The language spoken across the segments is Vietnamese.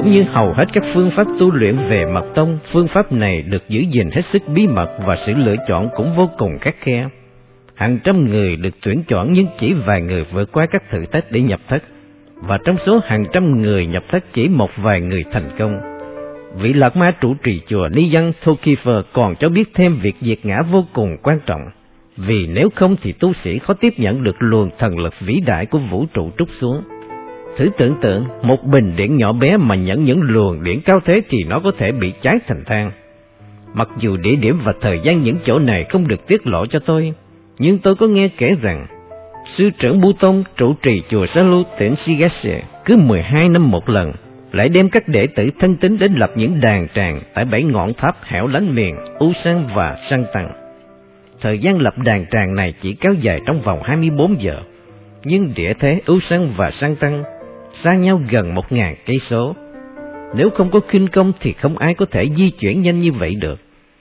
Cũng như hầu hết các phương pháp tu luyện về mật tông, phương pháp này được giữ gìn hết sức bí mật và sự lựa chọn cũng vô cùng khắt khe. Hàng trăm người được tuyển chọn nhưng chỉ vài người vượt qua các thử thách để nhập thất, và trong số hàng trăm người nhập thất chỉ một vài người thành công. Vị Lạc Ma trụ trì chùa Ni Văn Thokifer còn cho biết thêm việc diệt ngã vô cùng quan trọng, vì nếu không thì tu sĩ khó tiếp nhận được luồng thần lực vĩ đại của vũ trụ trút xuống. Thử tưởng tượng, một bình điện nhỏ bé mà nhận những luồng điện cao thế thì nó có thể bị cháy thành than. Mặc dù địa điểm và thời gian những chỗ này không được tiết lộ cho tôi, nhưng tôi có nghe kể rằng sư trưởng Bu Tông trụ trì chùa Salu tỉnh Shigase cứ 12 năm một lần lại đem các đệ tử thân tín đến lập những đàn tràng tại 7 ngọn tháp hẻo lánh miền Usan và Santan. Thời gian lập đàn tràng này chỉ kéo dài trong vòng 24 giờ, nhưng địa thế Usan và Santan xa nhau gần 1.000 cây số. Nếu không có khinh công thì không ai có thể di chuyển nhanh như vậy được.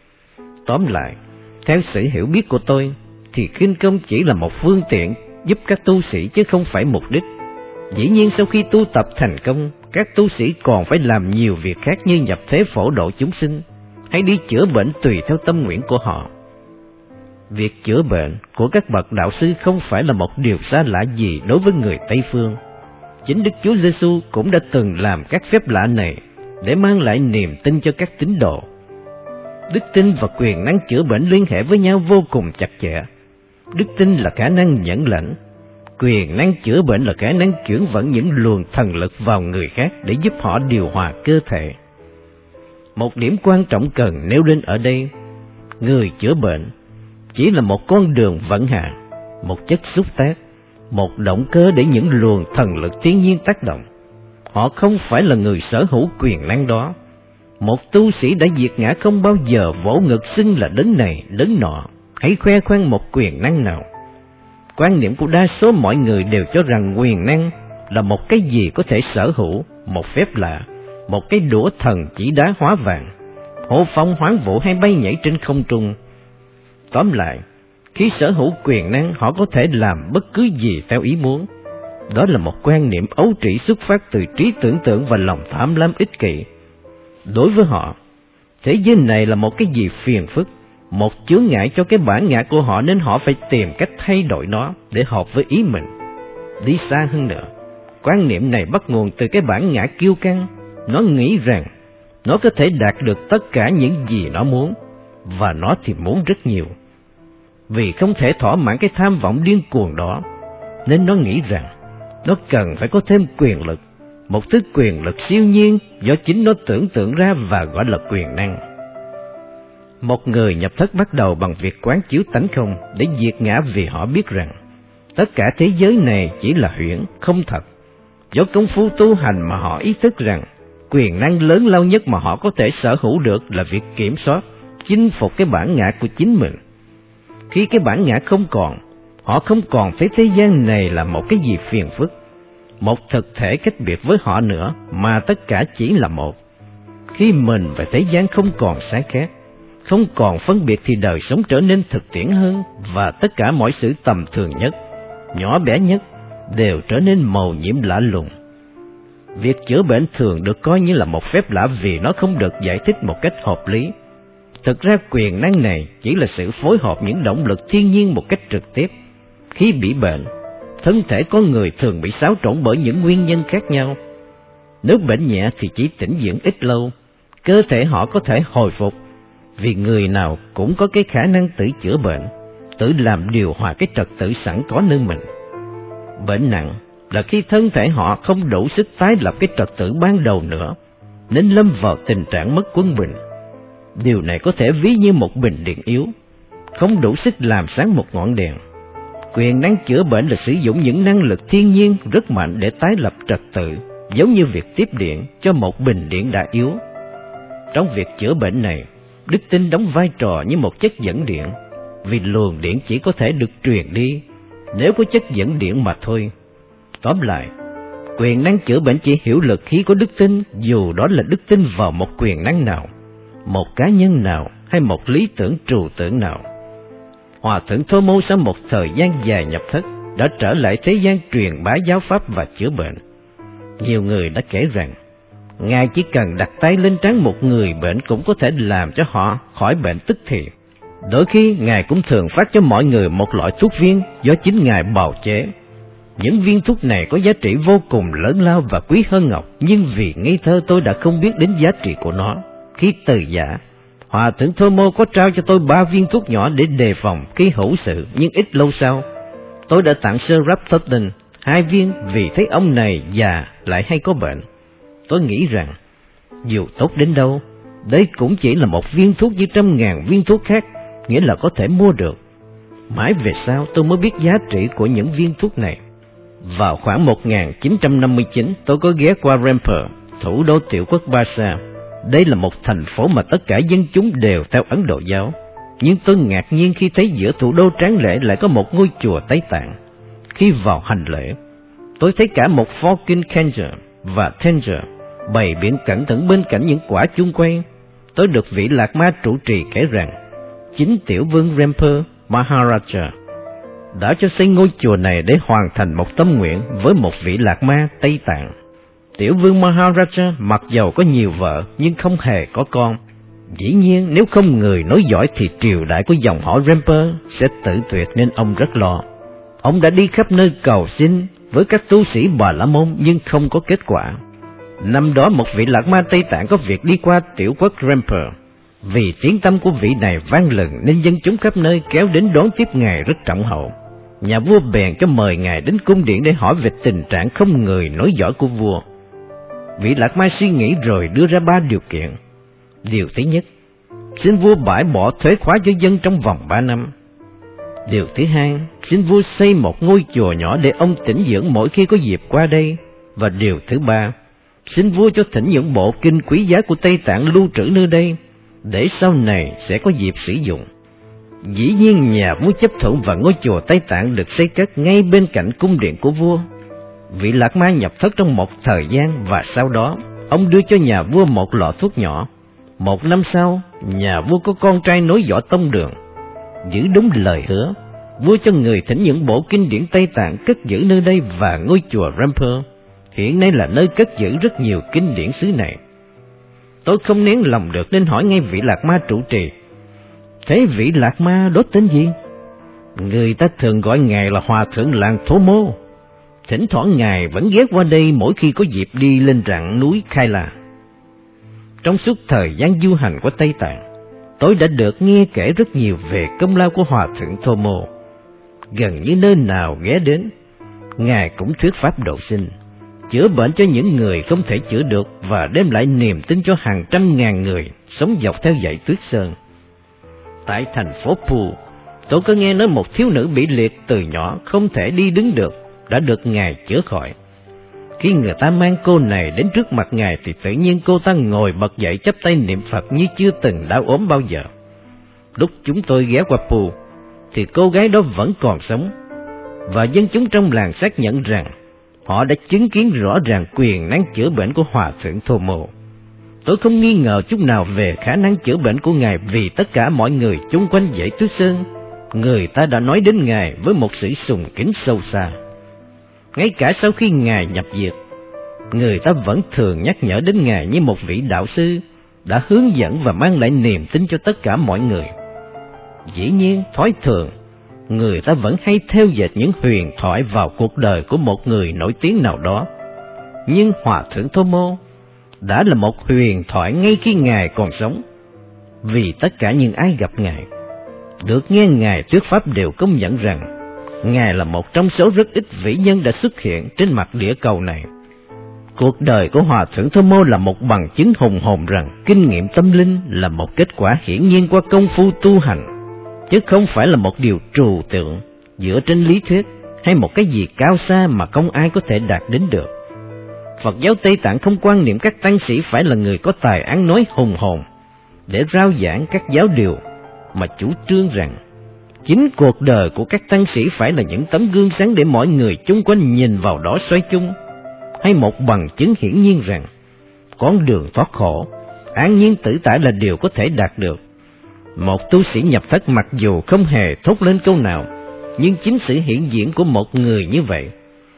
Tóm lại, theo sự hiểu biết của tôi, thì khinh công chỉ là một phương tiện giúp các tu sĩ chứ không phải mục đích. Dĩ nhiên sau khi tu tập thành công, các tu sĩ còn phải làm nhiều việc khác như nhập thế phổ độ chúng sinh, hay đi chữa bệnh tùy theo tâm nguyện của họ. Việc chữa bệnh của các bậc đạo sư không phải là một điều xa lạ gì đối với người Tây Phương. Chính Đức Chúa Giêsu cũng đã từng làm các phép lạ này để mang lại niềm tin cho các tín đồ. Đức tin và quyền năng chữa bệnh liên hệ với nhau vô cùng chặt chẽ. Đức tin là khả năng nhận lãnh, quyền năng chữa bệnh là khả năng chuyển vận những luồng thần lực vào người khác để giúp họ điều hòa cơ thể. Một điểm quan trọng cần nêu lên ở đây, người chữa bệnh chỉ là một con đường vận hành, một chất xúc tác, một động cơ để những luồng thần lực thiên nhiên tác động. Họ không phải là người sở hữu quyền năng đó. Một tu sĩ đã diệt ngã không bao giờ vỗ ngực xưng là đấng này, đấng nọ, hãy khoe khoang một quyền năng nào. Quan niệm của đa số mọi người đều cho rằng quyền năng là một cái gì có thể sở hữu, một phép lạ, một cái đũa thần chỉ đá hóa vàng, hộ phong hoán vũ hay bay nhảy trên không trung. Tóm lại, khi sở hữu quyền năng họ có thể làm bất cứ gì theo ý muốn. Đó là một quan niệm ấu trĩ xuất phát từ trí tưởng tượng và lòng tham lam ích kỷ. Đối với họ, thế giới này là một cái gì phiền phức, một chướng ngại cho cái bản ngã của họ, nên họ phải tìm cách thay đổi nó để hợp với ý mình. Đi xa hơn nữa, quan niệm này bắt nguồn từ cái bản ngã kiêu căng. Nó nghĩ rằng nó có thể đạt được tất cả những gì nó muốn, và nó thì muốn rất nhiều. Vì không thể thỏa mãn cái tham vọng điên cuồng đó, nên nó nghĩ rằng nó cần phải có thêm quyền lực, một thứ quyền lực siêu nhiên do chính nó tưởng tượng ra và gọi là quyền năng. Một người nhập thất bắt đầu bằng việc quán chiếu tánh không để diệt ngã, vì họ biết rằng tất cả thế giới này chỉ là huyễn, không thật. Do công phu tu hành mà họ ý thức rằng quyền năng lớn lao nhất mà họ có thể sở hữu được là việc kiểm soát, chinh phục cái bản ngã của chính mình. Khi cái bản ngã không còn, họ không còn thấy thế gian này là một cái gì phiền phức, một thực thể cách biệt với họ nữa, mà tất cả chỉ là một. Khi mình và thế gian không còn sáng khác, không còn phân biệt, thì đời sống trở nên thực tiễn hơn, và tất cả mọi sự tầm thường nhất, nhỏ bé nhất đều trở nên màu nhiệm lạ lùng. Việc chữa bệnh thường được coi như là một phép lạ vì nó không được giải thích một cách hợp lý. Thực ra quyền năng này chỉ là sự phối hợp những động lực thiên nhiên một cách trực tiếp. Khi bị bệnh, thân thể con người thường bị xáo trộn bởi những nguyên nhân khác nhau. Nếu bệnh nhẹ thì chỉ tĩnh dưỡng ít lâu, cơ thể họ có thể hồi phục, vì người nào cũng có cái khả năng tự chữa bệnh, tự làm điều hòa cái trật tự sẵn có nơi mình. Bệnh nặng là khi thân thể họ không đủ sức tái lập cái trật tự ban đầu nữa, nên lâm vào tình trạng mất quân bình. Điều này có thể ví như một bình điện yếu, không đủ sức làm sáng một ngọn đèn. Quyền năng chữa bệnh là sử dụng những năng lực thiên nhiên rất mạnh để tái lập trật tự, giống như việc tiếp điện cho một bình điện đã yếu. Trong việc chữa bệnh này, đức tin đóng vai trò như một chất dẫn điện, vì luồng điện chỉ có thể được truyền đi nếu có chất dẫn điện mà thôi. Tóm lại, quyền năng chữa bệnh chỉ hiệu lực khi có đức tin, dù đó là đức tin vào một quyền năng nào, một cá nhân nào hay một lý tưởng trừu tượng nào. Hòa thượng Thô Mô sau một thời gian dài nhập thất đã trở lại thế gian truyền bá giáo pháp và chữa bệnh. Nhiều người đã kể rằng Ngài chỉ cần đặt tay lên trán một người bệnh cũng có thể làm cho họ khỏi bệnh tức thì. Đôi khi Ngài cũng thường phát cho mọi người một loại thuốc viên do chính Ngài bào chế. Những viên thuốc này có giá trị vô cùng lớn lao và quý hơn ngọc, nhưng vì ngây thơ tôi đã không biết đến giá trị của nó. Khi từ giả, Hòa thượng Thomo có trao cho tôi 3 viên thuốc nhỏ để đề phòng khi hữu sự, nhưng ít lâu sau, tôi đã tặng Sir Raptorton 2 viên vì thấy ông này già lại hay có bệnh. Tôi nghĩ rằng, dù tốt đến đâu, đây cũng chỉ là một viên thuốc như trăm ngàn viên thuốc khác, nghĩa là có thể mua được. Mãi về sau tôi mới biết giá trị của những viên thuốc này. Vào khoảng 1959, tôi có ghé qua Rampur, thủ đô tiểu quốc Basa. Đây là một thành phố mà tất cả dân chúng đều theo Ấn Độ giáo. Nhưng tôi ngạc nhiên khi thấy giữa thủ đô tráng lệ lại có một ngôi chùa Tây Tạng. Khi vào hành lễ, tôi thấy cả một pho kinh Khenja và Tenja bày biện cẩn thận bên cạnh những quả chuông quay. Tôi được vị Lạc Ma trụ trì kể rằng, chính tiểu vương Rampur Maharaja đã cho xây ngôi chùa này để hoàn thành một tâm nguyện với một vị Lạc Ma Tây Tạng. Tiểu vương Maharaja mặc dầu có nhiều vợ nhưng không hề có con. Dĩ nhiên nếu không người nối dõi thì triều đại của dòng họ Rampur sẽ tử tuyệt, nên ông rất lo. Ông đã đi khắp nơi cầu xin với các tu sĩ Bà La Môn nhưng không có kết quả. Năm đó một vị Lạc Ma Tây Tạng có việc đi qua tiểu quốc Rampur. Vì tiếng tăm của vị này vang lừng nên dân chúng khắp nơi kéo đến đón tiếp ngài rất trọng hậu. Nhà vua bèn cho mời ngài đến cung điện để hỏi về tình trạng không người nối dõi của vua. Vị Lạc Ma suy nghĩ rồi đưa ra 3 điều kiện. Điều thứ nhất, xin vua bãi bỏ thuế khóa cho dân trong vòng 3 năm. Điều thứ hai, xin vua xây một ngôi chùa nhỏ để ông tĩnh dưỡng mỗi khi có dịp qua đây. Và điều thứ ba, xin vua cho thỉnh những bộ kinh quý giá của Tây Tạng lưu trữ nơi đây, để sau này sẽ có dịp sử dụng. Dĩ nhiên nhà vua chấp thuận và ngôi chùa Tây Tạng được xây cất ngay bên cạnh cung điện của vua. Vị Lạc Ma nhập thất trong một thời gian và sau đó ông đưa cho nhà vua một lọ thuốc nhỏ. 1 năm sau, nhà vua có con trai nối dõi tông đường. Giữ đúng lời hứa, vua cho người thỉnh những bộ kinh điển Tây Tạng cất giữ nơi đây, và ngôi chùa Rampur hiện nay là nơi cất giữ rất nhiều kinh điển xứ này. Tôi không nén lòng được nên hỏi ngay vị Lạc Ma trụ trì, thế vị Lạc Ma đó tên gì? Người ta thường gọi ngài là Hòa thượng làng Thomo. Thỉnh thoảng ngài vẫn ghé qua đây mỗi khi có dịp đi lên rặng núi Khai La. Trong suốt thời gian du hành của Tây Tạng, tôi đã được nghe kể rất nhiều về công lao của Hòa thượng Thomo. Gần như nơi nào ghé đến, ngài cũng thuyết pháp độ sinh, chữa bệnh cho những người không thể chữa được và đem lại niềm tin cho hàng trăm ngàn người sống dọc theo dãy Tuyết Sơn. Tại thành phố Phu, tôi có nghe nói một thiếu nữ bị liệt từ nhỏ không thể đi đứng được đã được ngài chữa khỏi. Khi người ta mang cô này đến trước mặt ngài thì tự nhiên cô ta ngồi bật dậy chắp tay niệm Phật như chưa từng đau ốm bao giờ. Lúc chúng tôi ghé qua Phu thì cô gái đó vẫn còn sống, và dân chúng trong làng xác nhận rằng họ đã chứng kiến rõ ràng quyền năng chữa bệnh của Hòa thượng Thomo. Tôi không nghi ngờ chút nào về khả năng chữa bệnh của ngài, vì tất cả mọi người chung quanh dãy Tuyết Sơn, người ta đã nói đến ngài với một sự sùng kính sâu xa. Ngay cả sau khi ngài nhập diệt, người ta vẫn thường nhắc nhở đến ngài như một vị đạo sư đã hướng dẫn và mang lại niềm tin cho tất cả mọi người. Dĩ nhiên, thói thường, người ta vẫn hay theo dệt những huyền thoại vào cuộc đời của một người nổi tiếng nào đó. Nhưng Hòa thượng Thomo đã là một huyền thoại ngay khi ngài còn sống, vì tất cả những ai gặp ngài, được nghe ngài thuyết pháp đều công nhận rằng ngài là một trong số rất ít vĩ nhân đã xuất hiện trên mặt địa cầu này. Cuộc đời của Hòa thượng Thomo là một bằng chứng hùng hồn rằng kinh nghiệm tâm linh là một kết quả hiển nhiên qua công phu tu hành, chứ không phải là một điều trừu tượng dựa trên lý thuyết hay một cái gì cao xa mà không ai có thể đạt đến được. Phật giáo Tây Tạng không quan niệm các tăng sĩ phải là người có tài ăn nói hùng hồn để rao giảng các giáo điều, mà chủ trương rằng chính cuộc đời của các tăng sĩ phải là những tấm gương sáng để mọi người chung quanh nhìn vào đó xoay chung, hay một bằng chứng hiển nhiên rằng con đường thoát khổ, an nhiên tự tại là điều có thể đạt được. Một tu sĩ nhập thất mặc dù không hề thốt lên câu nào, nhưng chính sự hiện diện của một người như vậy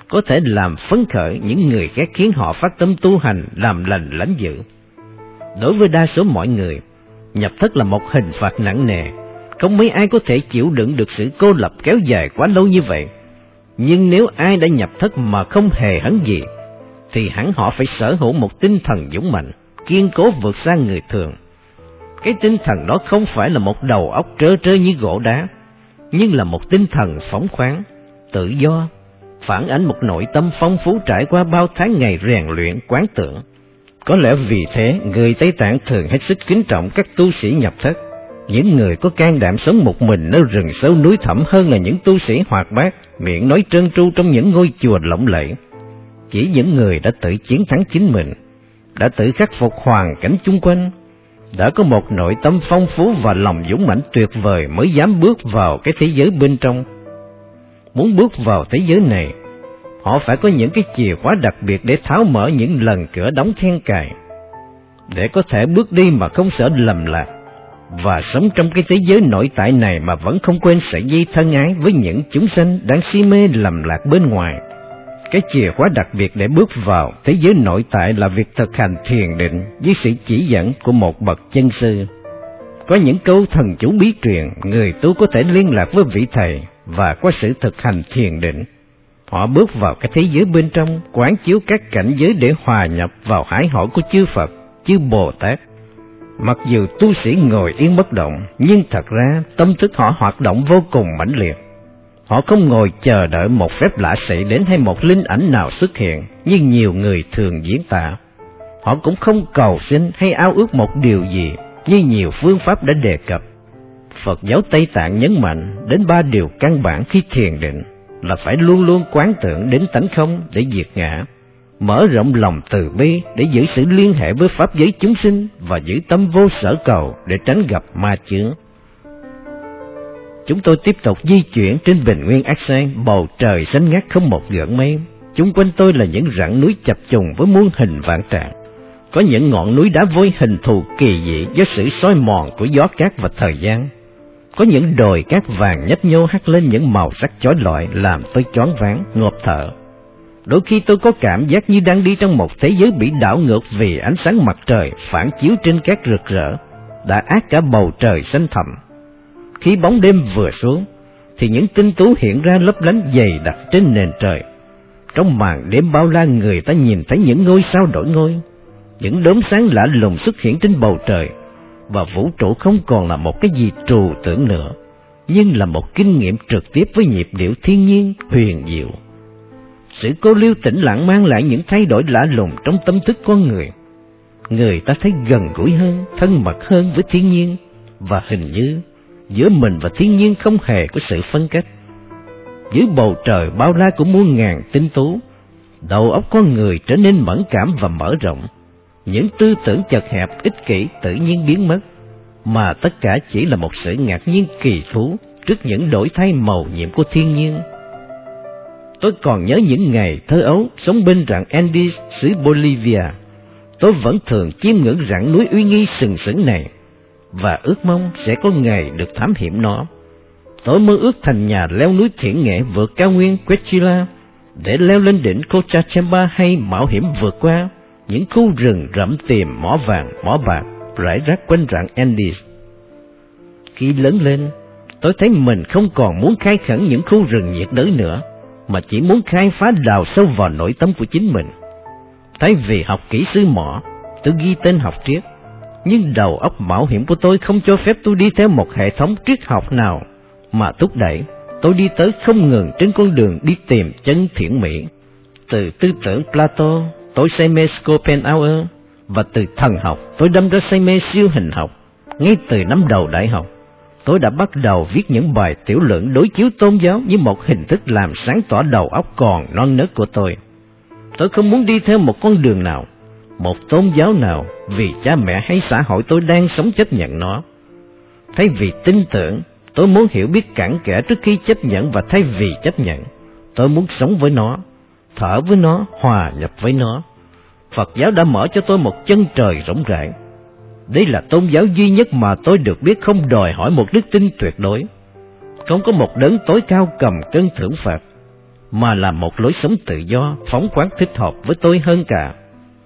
có thể làm phấn khởi những người khác, khiến họ phát tâm tu hành, làm lành lãnh dữ. Đối với đa số mọi người, nhập thất là một hình phạt nặng nề, không mấy ai có thể chịu đựng được sự cô lập kéo dài quá lâu như vậy. Nhưng nếu ai đã nhập thất mà không hề hấn gì, thì hẳn họ phải sở hữu một tinh thần dũng mạnh, kiên cố vượt xa người thường. Cái tinh thần đó không phải là một đầu óc trơ trơ như gỗ đá, nhưng là một tinh thần phóng khoáng, tự do, phản ánh một nội tâm phong phú trải qua bao tháng ngày rèn luyện quán tưởng. Có lẽ vì thế, người Tây Tạng thường hết sức kính trọng các tu sĩ nhập thất, những người có can đảm sống một mình nơi rừng sâu núi thẳm hơn là những tu sĩ hoạt bát, miệng nói trơn tru trong những ngôi chùa lộng lẫy. Chỉ những người đã tự chiến thắng chính mình, đã tự khắc phục hoàn cảnh chung quanh, đã có một nội tâm phong phú và lòng dũng mãnh tuyệt vời mới dám bước vào cái thế giới bên trong. Muốn bước vào thế giới này, họ phải có những cái chìa khóa đặc biệt để tháo mở những lần cửa đóng then cài, để có thể bước đi mà không sợ lầm lạc, và sống trong cái thế giới nội tại này mà vẫn không quên sợi dây thân ái với những chúng sanh đang si mê lầm lạc bên ngoài. Cái chìa khóa đặc biệt để bước vào thế giới nội tại là việc thực hành thiền định với sự chỉ dẫn của một bậc chân sư. Có những câu thần chú bí truyền, người tu có thể liên lạc với vị thầy, và qua sự thực hành thiền định, họ bước vào cái thế giới bên trong, quán chiếu các cảnh giới để hòa nhập vào hải hội của chư Phật, chư Bồ Tát. Mặc dù tu sĩ ngồi yên bất động, nhưng thật ra tâm thức họ hoạt động vô cùng mãnh liệt. Họ không ngồi chờ đợi một phép lạ xảy đến hay một linh ảnh nào xuất hiện như nhiều người thường diễn tả. Họ cũng không cầu xin hay ao ước một điều gì như nhiều phương pháp đã đề cập. Phật giáo Tây Tạng nhấn mạnh đến 3 điều căn bản khi thiền định là phải luôn luôn quán tưởng đến tánh không để diệt ngã, mở rộng lòng từ bi để giữ sự liên hệ với pháp giới chúng sinh, và giữ tâm vô sở cầu để tránh gặp ma chướng. Chúng tôi tiếp tục di chuyển trên bình nguyên Aksai, bầu trời xanh ngắt không một gợn mây. Chung quanh tôi là những rặng núi chập trùng với muôn hình vạn trạng. Có những ngọn núi đá vôi hình thù kỳ dị do sự xói mòn của gió cát và thời gian. Có những đồi cát vàng nhấp nhô hắt lên những màu sắc chói lọi làm tôi choáng váng, ngộp thở. Đôi khi tôi có cảm giác như đang đi trong một thế giới bị đảo ngược vì ánh sáng mặt trời phản chiếu trên cát rực rỡ, đã át cả bầu trời xanh thẳm. Khi bóng đêm vừa xuống, thì những tinh tú hiện ra lấp lánh dày đặc trên nền trời. Trong màn đêm bao la, người ta nhìn thấy những ngôi sao đổi ngôi, những đốm sáng lạ lùng xuất hiện trên bầu trời, và vũ trụ không còn là một cái gì trừu tưởng nữa, nhưng là một kinh nghiệm trực tiếp với nhịp điệu thiên nhiên huyền diệu. Sự cô liêu tĩnh lặng mang lại những thay đổi lạ lùng trong tâm thức con người. Người ta thấy gần gũi hơn, thân mật hơn với thiên nhiên, và hình như giữa mình và thiên nhiên không hề có sự phân cách. Dưới bầu trời bao la của muôn ngàn tinh tú, đầu óc con người trở nên mẫn cảm và mở rộng. Những tư tưởng chật hẹp, ích kỷ tự nhiên biến mất, mà tất cả chỉ là một sự ngạc nhiên kỳ thú trước những đổi thay màu nhiệm của thiên nhiên. Tôi còn nhớ những ngày thơ ấu sống bên rặng Andes xứ Bolivia. Tôi vẫn thường chiêm ngưỡng rặng núi uy nghi sừng sững này, và ước mong sẽ có ngày được thám hiểm nó. Tôi mơ ước thành nhà leo núi thiện nghệ vượt cao nguyên Quechila để leo lên đỉnh Cochabamba, hay mạo hiểm vượt qua những khu rừng rậm tìm mỏ vàng, mỏ bạc rải rác quanh rặng Andes. Khi lớn lên, tôi thấy mình không còn muốn khai khẩn những khu rừng nhiệt đới nữa, mà chỉ muốn khai phá đào sâu vào nội tâm của chính mình. Thay vì học kỹ sư mỏ, tôi ghi tên học triết, nhưng đầu óc mạo hiểm của tôi không cho phép tôi đi theo một hệ thống triết học nào, mà thúc đẩy tôi đi tới không ngừng trên con đường đi tìm chân thiện mỹ. Từ tư tưởng Plato, tôi say mê Schopenhauer, và từ thần học, tôi đâm ra say mê siêu hình học. Ngay từ năm đầu đại học, tôi đã bắt đầu viết những bài tiểu luận đối chiếu tôn giáo như một hình thức làm sáng tỏ đầu óc còn non nớt của tôi. Tôi không muốn đi theo một con đường nào, một tôn giáo nào, vì cha mẹ hay xã hội tôi đang sống chấp nhận nó. Thay vì tin tưởng, tôi muốn hiểu biết cặn kẽ trước khi chấp nhận, và thay vì chấp nhận, tôi muốn sống với nó, thở với nó, hòa nhập với nó. Phật giáo đã mở cho tôi một chân trời rộng rãi. Đây là tôn giáo duy nhất mà tôi được biết không đòi hỏi một đức tin tuyệt đối. Không có một đấng tối cao cầm cân thưởng phạt. mà là một lối sống tự do, phóng khoáng thích hợp với tôi hơn cả.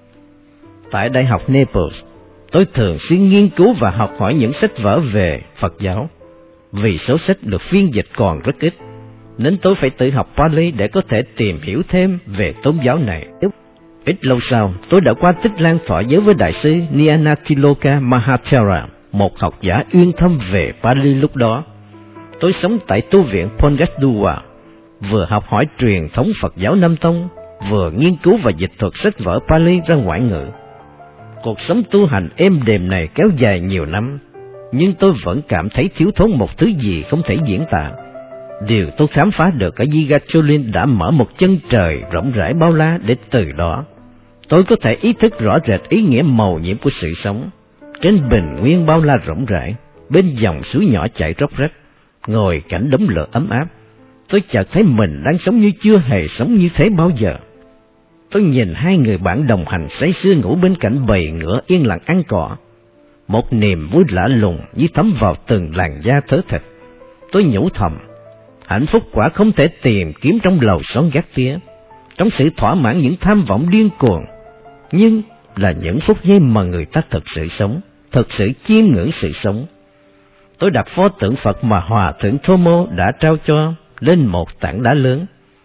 Tại Đại học Naples, tôi thường xuyên nghiên cứu và học hỏi những sách vở về Phật giáo. Vì số sách được phiên dịch còn rất ít, nên tôi phải tự học Pali để có thể tìm hiểu thêm về tôn giáo này. Ít lâu sau, tôi đã qua Tích Lan thọ giới với Đại sư Nyanatiloka Mahathera, một học giả uyên thâm về Pali lúc đó. Tôi sống tại tu viện Pongasdua, vừa học hỏi truyền thống Phật giáo Nam Tông, vừa nghiên cứu và dịch thuật sách vở Pali ra ngoại ngữ. Cuộc sống tu hành êm đềm này kéo dài nhiều năm, nhưng tôi vẫn cảm thấy thiếu thốn một thứ gì không thể diễn tả. Điều tôi khám phá được ở Yigacholin đã mở một chân trời rộng rãi bao la, để từ đó tôi có thể ý thức rõ rệt ý nghĩa màu nhiệm của sự sống. Trên bình nguyên bao la rộng rãi, bên dòng suối nhỏ chảy róc rách, ngồi cạnh đống lửa ấm áp, tôi chợt thấy mình đang sống như chưa hề sống như thế bao giờ. Tôi nhìn hai người bạn đồng hành say sưa ngủ bên cạnh bầy ngựa yên lặng ăn cỏ. Một niềm vui lạ lùng như thấm vào từng làn da thớ thịt. Tôi nhủ thầm, hạnh phúc quả không thể tìm kiếm trong lầu xóm gác tía, trong sự thỏa mãn những tham vọng điên cuồng, nhưng là những phút giây mà người ta thực sự sống, thực sự chiêm ngưỡng sự sống. Tôi đặt pho tượng Phật mà Hòa thượng Thomo đã trao cho lên một tảng đá lớn,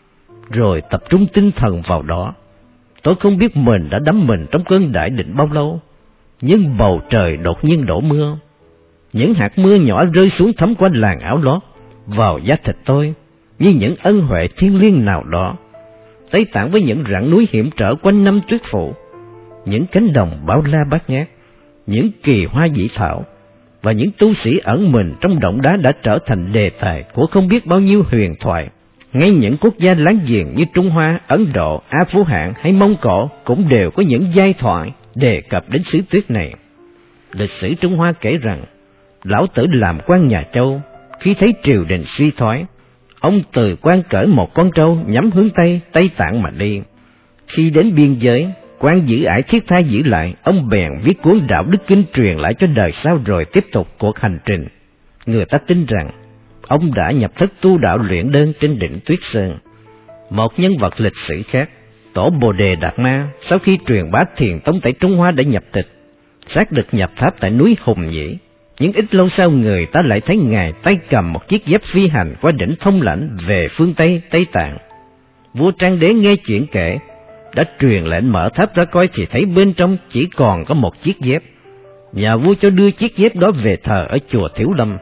rồi tập trung tinh thần vào đó. Tôi không biết mình đã đắm mình trong cơn đại định bao lâu, nhưng bầu trời đột nhiên đổ mưa. Những hạt mưa nhỏ rơi xuống thấm qua làn áo lót, vào da thịt tôi, như những ân huệ thiêng liêng nào đó. Tây Tạng với những rặng núi hiểm trở quanh năm tuyết phủ, những cánh đồng bao la bát ngát, những kỳ hoa dị thảo, và những tu sĩ ẩn mình trong động đá đã trở thành đề tài của không biết bao nhiêu huyền thoại. Ngay những quốc gia láng giềng như Trung Hoa, Ấn Độ, Á Phú Hạn hay Mông Cổ cũng đều có những giai thoại đề cập đến xứ tuyết này. Lịch sử Trung Hoa kể rằng, Lão Tử làm quan nhà Châu, khi thấy triều đình suy thoái, ông từ quan cởi một con trâu nhắm hướng Tây Tạng mà đi. Khi đến biên giới, quan giữ ải thiết tha giữ lại, ông bèn viết cuốn đạo đức kinh truyền lại cho đời sau rồi tiếp tục cuộc hành trình. Người ta tin rằng ông đã nhập thất tu đạo luyện đơn trên đỉnh Tuyết Sơn. Một nhân vật lịch sử khác, Tổ Bồ Đề Đạt Ma, sau khi truyền bá thiền tông tại Trung Hoa đã nhập tịch, xác được nhập tháp tại núi Hùng Nhĩ. Nhưng ít lâu sau người ta lại thấy ngài tay cầm một chiếc dép phi hành qua đỉnh Thông Lãnh về phương Tây Tạng. Vua Trang Đế nghe chuyện kể, đã truyền lệnh mở tháp ra coi thì thấy bên trong chỉ còn có một chiếc dép. Nhà vua cho đưa chiếc dép đó về thờ ở chùa Thiếu Lâm.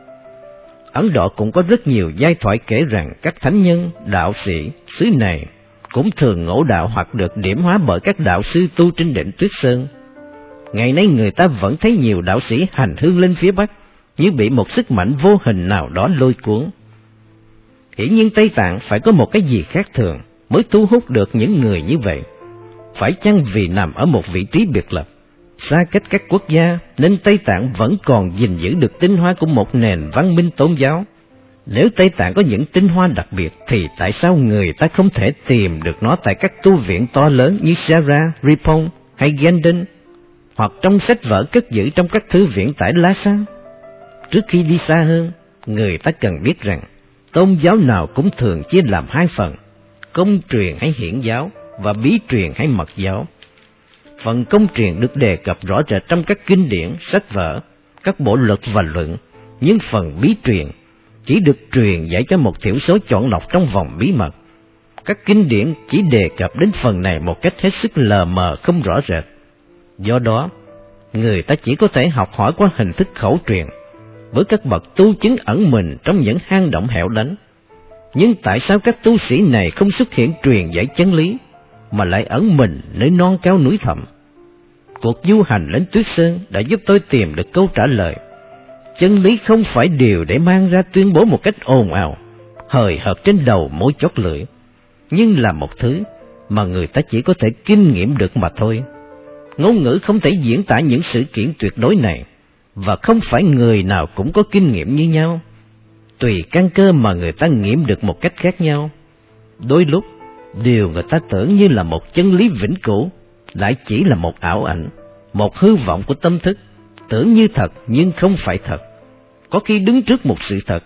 Ấn Độ cũng có rất nhiều giai thoại kể rằng các thánh nhân, đạo sĩ xứ này cũng thường ngộ đạo hoặc được điểm hóa bởi các đạo sư tu trên đỉnh Tuyết Sơn. Ngày nay người ta vẫn thấy nhiều đạo sĩ hành hương lên phía Bắc, như bị một sức mạnh vô hình nào đó lôi cuốn. Hiển nhiên Tây Tạng phải có một cái gì khác thường mới thu hút được những người như vậy. Phải chăng vì nằm ở một vị trí biệt lập, xa cách các quốc gia, nên Tây Tạng vẫn còn gìn giữ được tinh hoa của một nền văn minh tôn giáo? Nếu Tây Tạng có những tinh hoa đặc biệt, thì tại sao người ta không thể tìm được nó tại các tu viện to lớn như Sara, Ripon hay Gendon, hoặc trong sách vở cất giữ trong các thư viện tại Lhasa? Trước khi đi xa hơn, người ta cần biết rằng tôn giáo nào cũng thường chia làm hai phần: công truyền hay hiển giáo, và bí truyền hay mật giáo. Phần công truyền được đề cập rõ rệt trong các kinh điển, sách vở, các bộ luật và luận, nhưng phần bí truyền chỉ được truyền dạy cho một thiểu số chọn lọc trong vòng bí mật. Các kinh điển chỉ đề cập đến phần này một cách hết sức lờ mờ, không rõ rệt. Do đó, người ta chỉ có thể học hỏi qua hình thức khẩu truyền, với các bậc tu chứng ẩn mình trong những hang động hẻo lánh. Nhưng tại sao các tu sĩ này không xuất hiện truyền dạy chân lý, mà lại ẩn mình nơi non cao núi thẳm? Cuộc du hành lên Tuyết Sơn đã giúp tôi tìm được câu trả lời. Chân lý không phải điều để mang ra tuyên bố một cách ồn ào, hời hợt trên đầu mỗi chót lưỡi, nhưng là một thứ mà người ta chỉ có thể kinh nghiệm được mà thôi. Ngôn ngữ không thể diễn tả những sự kiện tuyệt đối này, và không phải người nào cũng có kinh nghiệm như nhau. Tùy căn cơ mà người ta nghiệm được một cách khác nhau. Đôi lúc, điều người ta tưởng như là một chân lý vĩnh cửu lại chỉ là một ảo ảnh, một hư vọng của tâm thức, tưởng như thật nhưng không phải thật. Có khi đứng trước một sự thật,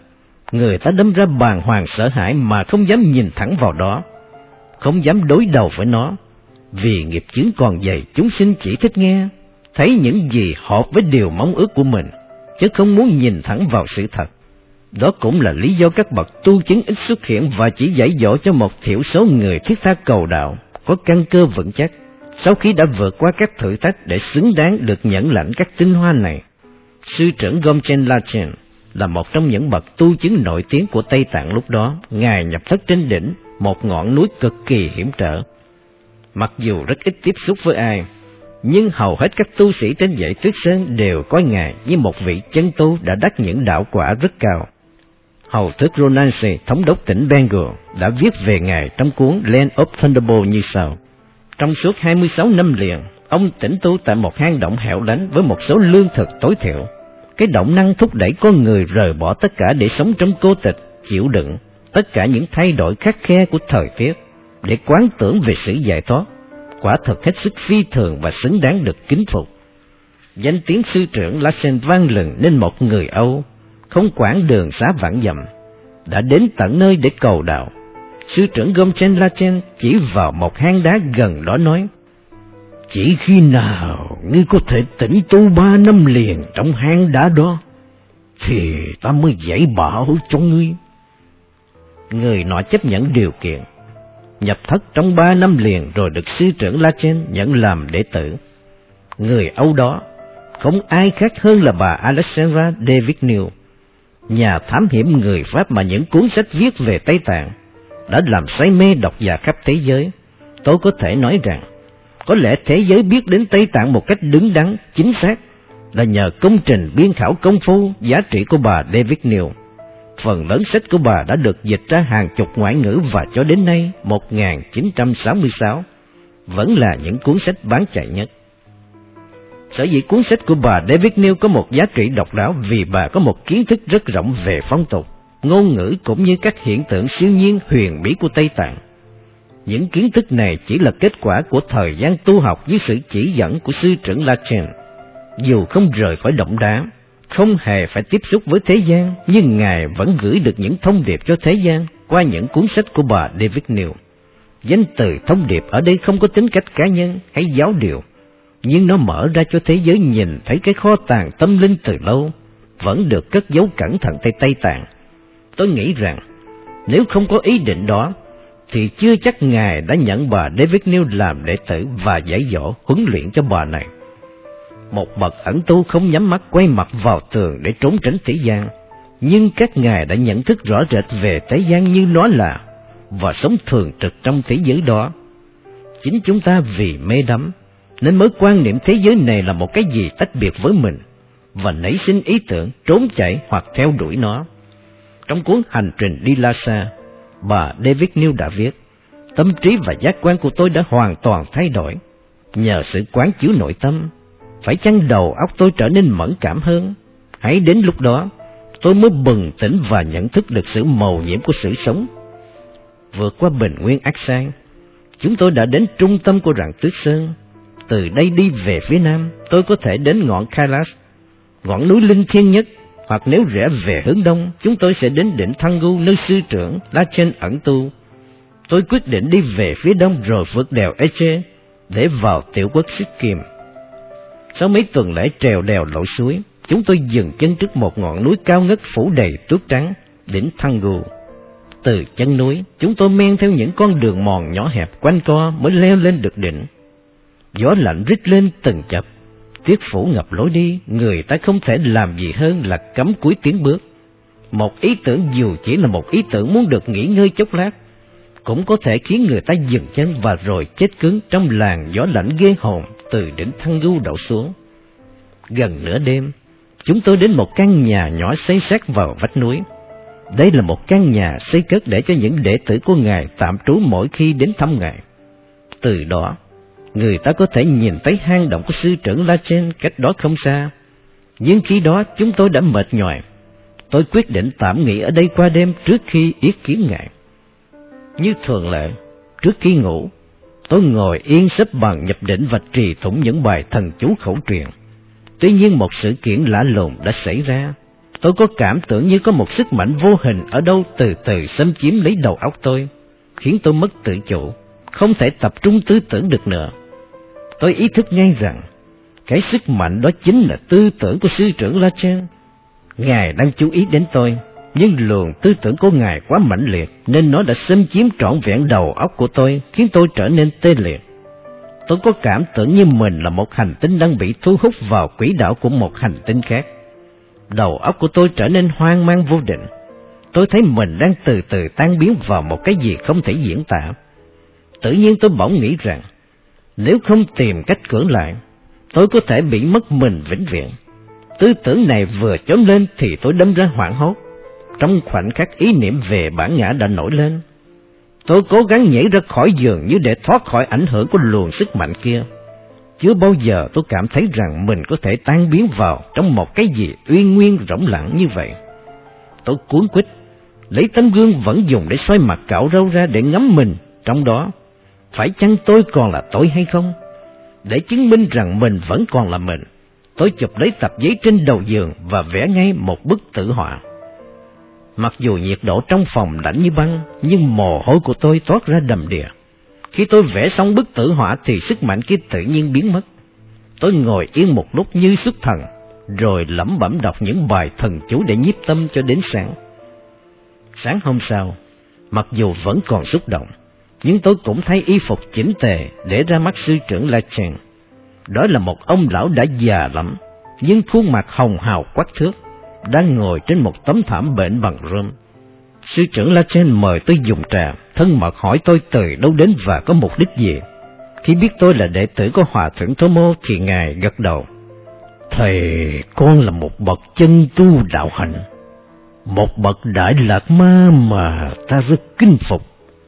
Người ta đâm ra bàng hoàng sợ hãi mà không dám nhìn thẳng vào đó, không dám đối đầu với nó, vì nghiệp chướng còn dày. Chúng sinh chỉ thích nghe, thấy những gì hợp với điều mong ước của mình, chứ không muốn nhìn thẳng vào sự thật. Đó cũng là lý do các bậc tu chứng ít xuất hiện và chỉ dạy dỗ cho một thiểu số người thiết tha cầu đạo, có căn cơ vững chắc, sau khi đã vượt qua các thử thách để xứng đáng được nhận lãnh các tinh hoa này. Sư trưởng Gomchen Lachen là một trong những bậc tu chứng nổi tiếng của Tây Tạng lúc đó. Ngài nhập thất trên đỉnh một ngọn núi cực kỳ hiểm trở. Mặc dù rất ít tiếp xúc với ai, nhưng hầu hết các tu sĩ trên dãy Tuyết Sơn đều coi Ngài như một vị chân tu đã đắc những đạo quả rất cao. Hầu thức Ronansi, thống đốc tỉnh Bengal, đã viết về Ngài trong cuốn Land of Thunderbolt như sau. Trong suốt 26 năm liền, ông tĩnh tu tại một hang động hẻo lánh với một số lương thực tối thiểu. Cái động năng thúc đẩy con người rời bỏ tất cả để sống trong cô tịch, chịu đựng tất cả những thay đổi khắt khe của thời tiết, để quán tưởng về sự giải thoát. Quả thật hết sức phi thường và xứng đáng được kính phục. Danh tiếng sư trưởng Lachen vang lừng nên một người Âu, không quản đường xá vạn dặm, đã đến tận nơi để cầu đạo. Sư trưởng Gomchen Lachen chỉ vào một hang đá gần đó nói: chỉ khi nào ngươi có thể tĩnh tu 3 năm liền trong hang đá đó, thì ta mới dạy bảo cho ngươi. Người nọ chấp nhận điều kiện, nhập thất trong 3 năm liền rồi được sư trưởng Lachen nhận làm đệ tử. Người Âu đó không ai khác hơn là bà Alexandra de Vigneault, nhà thám hiểm người Pháp mà những cuốn sách viết về Tây Tạng đã làm say mê độc giả khắp thế giới. Tôi có thể nói rằng, có lẽ thế giới biết đến Tây Tạng một cách đứng đắn, chính xác là nhờ công trình biên khảo công phu giá trị của bà de Vigneault. Phần lớn sách của bà đã được dịch ra hàng chục ngoại ngữ và cho đến nay, 1966, vẫn là những cuốn sách bán chạy nhất. Sở dĩ cuốn sách của bà de Vigneault có một giá trị độc đáo vì bà có một kiến thức rất rộng về phong tục, ngôn ngữ cũng như các hiện tượng siêu nhiên huyền bí của Tây Tạng. Những kiến thức này chỉ là kết quả của thời gian tu học dưới sự chỉ dẫn của sư trưởng Lachen. Dù không rời khỏi động đá, không hề phải tiếp xúc với thế gian, nhưng Ngài vẫn gửi được những thông điệp cho thế gian qua những cuốn sách của bà de Vigneault. Danh từ thông điệp ở đây không có tính cách cá nhân hay giáo điều, nhưng nó mở ra cho thế giới nhìn thấy cái kho tàng tâm linh từ lâu, vẫn được cất giấu cẩn thận tại Tây Tạng. Tôi nghĩ rằng, nếu không có ý định đó, thì chưa chắc Ngài đã nhận bà de Vigneault làm đệ tử và dạy dỗ, huấn luyện cho bà này. Một bậc ẩn tu không nhắm mắt quay mặt vào tường để trốn tránh thế gian, nhưng các Ngài đã nhận thức rõ rệt về thế gian như nó là, và sống thường trực trong thế giới đó. Chính chúng ta vì mê đắm, nên mới quan niệm thế giới này là một cái gì tách biệt với mình, và nảy sinh ý tưởng trốn chạy hoặc theo đuổi nó. Trong cuốn Hành trình đi Lhasa, bà de Vigneault đã viết: tâm trí và giác quan của tôi đã hoàn toàn thay đổi nhờ sự quán chiếu nội tâm. Phải chăng đầu óc tôi trở nên mẫn cảm hơn? Hãy đến lúc đó, tôi mới bừng tỉnh và nhận thức được sự mầu nhiệm của sự sống. Vượt qua bình nguyên ác san, chúng tôi đã đến trung tâm của rặng Tuyết Sơn. Từ đây đi về phía nam, tôi có thể đến ngọn Kailash, ngọn núi linh thiêng nhất, hoặc nếu rẽ về hướng đông, chúng tôi sẽ đến đỉnh Thangu nơi sư trưởng Lachen ẩn tu. Tôi quyết định đi về phía đông rồi vượt đèo Eche để vào tiểu quốc Sikkim. Sau mấy tuần lễ trèo đèo lội suối, chúng tôi dừng chân trước một ngọn núi cao ngất phủ đầy tuyết trắng, đỉnh Thangu. Từ chân núi, chúng tôi men theo những con đường mòn nhỏ hẹp quanh co mới leo lên được đỉnh. Gió lạnh rít lên từng chập, tuyết phủ ngập lối đi, người ta không thể làm gì hơn là cắm cúi tiến bước. Một ý tưởng dù chỉ là một ý tưởng muốn được nghỉ ngơi chốc lát, cũng có thể khiến người ta dừng chân và rồi chết cứng trong làn gió lạnh ghê hồn từ đỉnh Thangu đổ xuống. Gần nửa đêm, chúng tôi đến một căn nhà nhỏ xây sát vào vách núi. Đây là một căn nhà xây cất để cho những đệ tử của Ngài tạm trú mỗi khi đến thăm Ngài. Từ đó, người ta có thể nhìn thấy hang động của sư trưởng Lachen cách đó không xa. Nhưng khi đó chúng tôi đã mệt nhoài. Tôi quyết định tạm nghỉ ở đây qua đêm trước khi yết kiến Ngài. Như thường lệ, trước khi ngủ, tôi ngồi yên xếp bằng nhập định và trì tụng những bài thần chú khẩu truyền. Tuy nhiên một sự kiện lạ lùng đã xảy ra. Tôi có cảm tưởng như có một sức mạnh vô hình ở đâu từ từ xâm chiếm lấy đầu óc tôi, khiến tôi mất tự chủ, không thể tập trung tư tưởng được nữa. Tôi ý thức ngay rằng cái sức mạnh đó chính là tư tưởng của sư trưởng Lacan. Ngài đang chú ý đến tôi, nhưng luồng tư tưởng của Ngài quá mãnh liệt nên nó đã xâm chiếm trọn vẹn đầu óc của tôi, khiến tôi trở nên tê liệt. Tôi có cảm tưởng như mình là một hành tinh đang bị thu hút vào quỹ đạo của một hành tinh khác. Đầu óc của tôi trở nên hoang mang vô định. Tôi thấy mình đang từ từ tan biến vào một cái gì không thể diễn tả. Tự nhiên tôi bỗng nghĩ rằng, nếu không tìm cách cưỡng lại, tôi có thể bị mất mình vĩnh viễn. Tư tưởng này vừa chớm lên thì tôi đâm ra hoảng hốt. Trong khoảnh khắc ý niệm về bản ngã đã nổi lên. Tôi cố gắng nhảy ra khỏi giường như để thoát khỏi ảnh hưởng của luồng sức mạnh kia. Chưa bao giờ tôi cảm thấy rằng mình có thể tan biến vào trong một cái gì uyên nguyên rỗng lặng như vậy. Tôi cuống quýt, lấy tấm gương vẫn dùng để xoay mặt cạo râu ra để ngắm mình trong đó. Phải chăng tôi còn là tôi hay không? Để chứng minh rằng mình vẫn còn là mình, tôi chụp lấy tập giấy trên đầu giường và vẽ ngay một bức tử họa. Mặc dù nhiệt độ trong phòng lạnh như băng, nhưng mồ hôi của tôi toát ra đầm đìa. Khi tôi vẽ xong bức tử họa thì sức mạnh kia tự nhiên biến mất. Tôi ngồi yên một lúc như xuất thần, rồi lẩm bẩm đọc những bài thần chú để nhiếp tâm cho đến sáng. Sáng hôm sau, mặc dù vẫn còn xúc động, nhưng tôi cũng thấy y phục chỉnh tề để ra mắt sư trưởng Lacan. Đó là một ông lão đã già lắm, nhưng khuôn mặt hồng hào quắc thước, đang ngồi trên một tấm thảm bệnh bằng rơm. Sư trưởng Lacan mời tôi dùng trà, thân mật hỏi tôi từ đâu đến và có mục đích gì. Khi biết tôi là đệ tử của Hòa thượng Thomo thì Ngài gật đầu. Thầy con là một bậc chân tu đạo hạnh, một bậc đại lạc ma mà ta rất kính phục.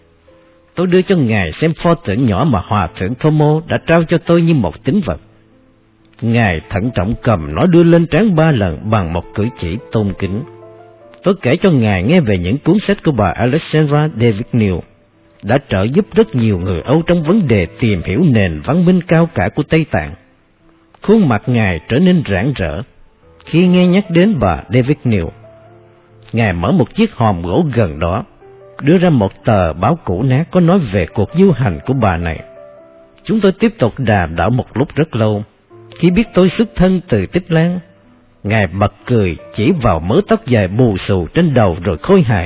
Tôi đưa cho Ngài xem pho tượng nhỏ mà Hòa thượng Thomo đã trao cho tôi như một tín vật. Ngài thận trọng cầm nó đưa lên trán 3 lần bằng một cử chỉ tôn kính. Tôi kể cho Ngài nghe về những cuốn sách của bà Alexandra de Vigny đã trợ giúp rất nhiều người Âu trong vấn đề tìm hiểu nền văn minh cao cả của Tây Tạng. Khuôn mặt Ngài trở nên rạng rỡ khi nghe nhắc đến bà de Vigny. Ngài mở một chiếc hòm gỗ gần đó, đưa ra một tờ báo cũ nát có nói về cuộc du hành của bà này. Chúng tôi tiếp tục đàm đạo một lúc rất lâu. Khi biết tôi xuất thân từ Tích Lan, Ngài bật cười chỉ vào mớ tóc dài bù xù trên đầu rồi khôi hài.